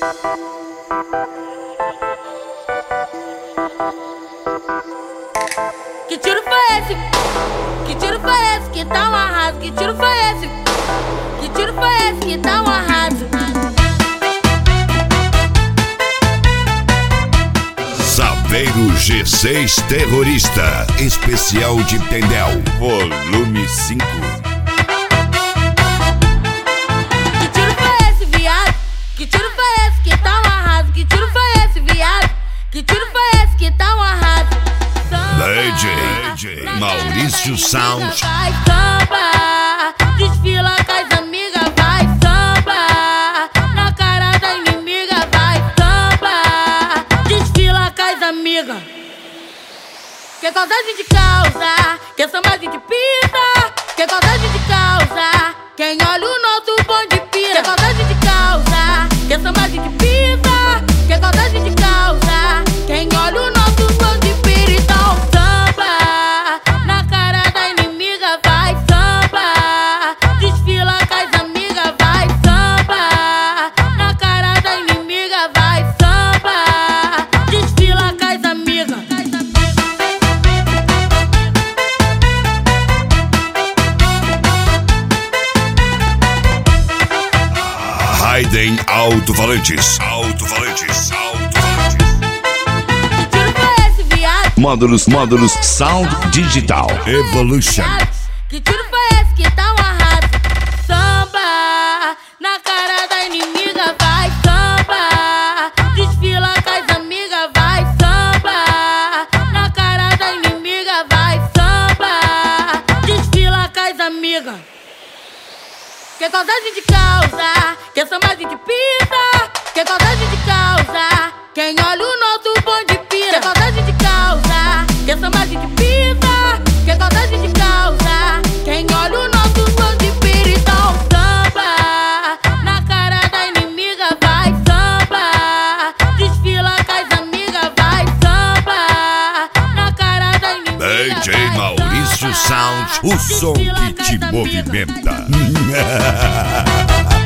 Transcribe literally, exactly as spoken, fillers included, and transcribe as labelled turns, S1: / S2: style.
S1: Que tiro foi esse? Que tiro foi esse que tá um arraso? Que tiro foi esse? Que tiro foi esse que tá um arraso?
S2: Saveiro G seis Terrorista, especial de Tendel, volume cinco.
S1: Que tiro foi esse, viado? Que tiro foi esse que tá um arraso? Que tiro foi esse, viado? Que tiro foi esse que tá um arraso?
S2: D J Maurício Sound.
S1: Vai samba, desfila com as amigas, vai samba. Na cara da inimiga, vai samba, desfila com as amigas. Que saudade de causa, que samba de pisa. Que saudade de causa, quem olha o nosso bonde pira. Que saudade de causa, que samba de pisa. Que saudade de causa, quem olha o nosso bonde pira. Então samba, na cara da inimiga, vai samba. Desfila com as amigas, vai samba. Na cara da inimiga, vai samba. Desfila com as amigas.
S2: Raiden Alto-Falantes. Alto-Falantes. Alto-Falantes.
S1: Que tiro foi esse, viado?
S3: Módulos, módulos, Sound Digital.
S2: Evolution.
S1: Que tiro foi esse que tá um arraso? Samba, na cara da inimiga, vai samba. Desfila com as amigas, vai samba. Na cara da inimiga, vai samba. Desfila com as amigas. Que saudade de causa, que samba de pisa. Que saudade de causa, quem olha o nosso bonde pira. Que saudade de causa, que samba de pisa. Que saudade de causa, quem olha o nosso bonde pira. Então samba, na cara da inimiga, vai samba. Desfila com as amigas, vai samba. Na cara da inimiga,
S2: D J
S1: vai
S2: Maurício
S1: samba.
S2: Sound, o som
S1: Desfila
S2: que
S1: com
S2: te
S1: as amigas.
S2: movimenta.